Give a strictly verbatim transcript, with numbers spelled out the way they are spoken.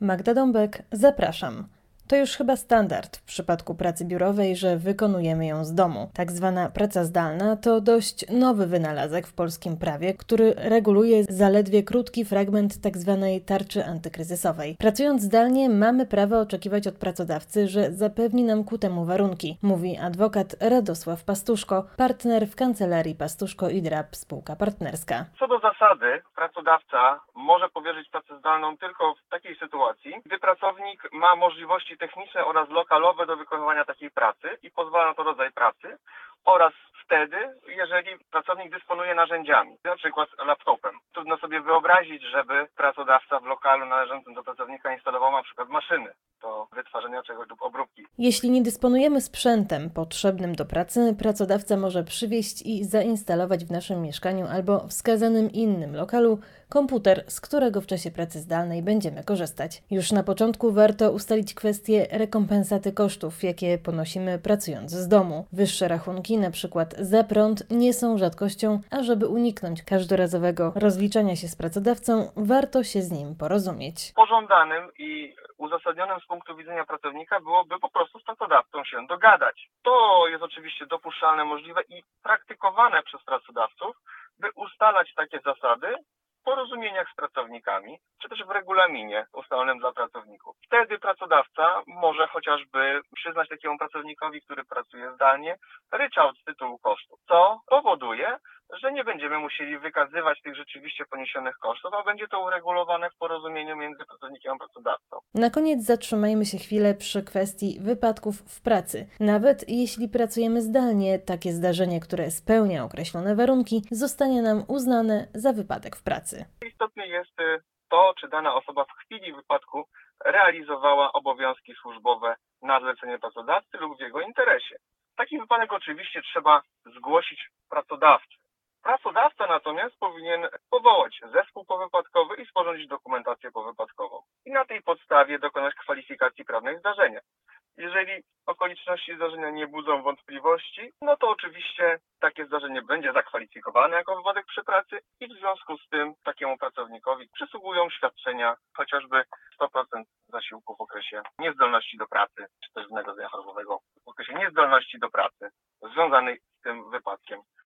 Magda Dąbek, zapraszam. To już chyba standard w przypadku pracy biurowej, że wykonujemy ją z domu. Tak zwana praca zdalna to dość nowy wynalazek w polskim prawie, który reguluje zaledwie krótki fragment tak zwanej tarczy antykryzysowej. Pracując zdalnie mamy prawo oczekiwać od pracodawcy, że zapewni nam ku temu warunki, mówi adwokat Radosław Pastuszko, partner w kancelarii Pastuszko i Drab spółka partnerska. Co do zasady, pracodawca może powierzyć pracę zdalną tylko w takiej sytuacji, gdy pracownik ma możliwości techniczne oraz lokalowe do wykonywania takiej pracy i pozwala na to rodzaj pracy, oraz wtedy, jeżeli pracownik dysponuje narzędziami, na przykład laptopem. Trudno sobie wyobrazić, żeby pracodawca w lokalu należącym do pracownika instalował na przykład maszyny do wytwarzania czegoś lub obróbki. Jeśli nie dysponujemy sprzętem potrzebnym do pracy, pracodawca może przywieźć i zainstalować w naszym mieszkaniu albo wskazanym innym lokalu komputer, z którego w czasie pracy zdalnej będziemy korzystać. Już na początku warto ustalić kwestię rekompensaty kosztów, jakie ponosimy pracując z domu. Wyższe rachunki, na przykład za prąd, nie są rzadkością, a żeby uniknąć każdorazowego rozliczania się z pracodawcą, warto się z nim porozumieć. Pożądanym i uzasadnionym z punktu widzenia pracownika byłoby po prostu z pracodawcą się dogadać. To jest oczywiście dopuszczalne, możliwe i praktykowane przez pracodawców, by ustalać takie zasady w porozumieniach z pracownikami, czy też w regulaminie ustalonym dla pracowników. Wtedy pracodawca może chociażby przyznać takiemu pracownikowi, który pracuje zdalnie, ryczałt z tytułu kosztów, co powoduje, że nie będziemy musieli wykazywać tych rzeczywiście poniesionych kosztów, a będzie to uregulowane w porozumieniu między pracownikiem a pracodawcą. Na koniec zatrzymajmy się chwilę przy kwestii wypadków w pracy. Nawet jeśli pracujemy zdalnie, takie zdarzenie, które spełnia określone warunki, zostanie nam uznane za wypadek w pracy. Istotne jest to, czy dana osoba w chwili wypadku realizowała obowiązki służbowe na zlecenie pracodawcy lub w jego interesie. Taki wypadek oczywiście trzeba zgłosić pracodawcy. Pracodawca natomiast powinien powołać zespół powypadkowy i sporządzić dokumentację powypadkową. I na tej podstawie dokonać kwalifikacji prawnej zdarzenia. Jeżeli okoliczności zdarzenia nie budzą wątpliwości, no to oczywiście takie zdarzenie będzie zakwalifikowane jako wypadek przy pracy i w związku z tym takiemu pracownikowi przysługują świadczenia, chociażby sto procent zasiłku w okresie niezdolności do pracy, czy też wynagrodzenia chorobowego w okresie niezdolności do pracy związanej z tym wypadkiem.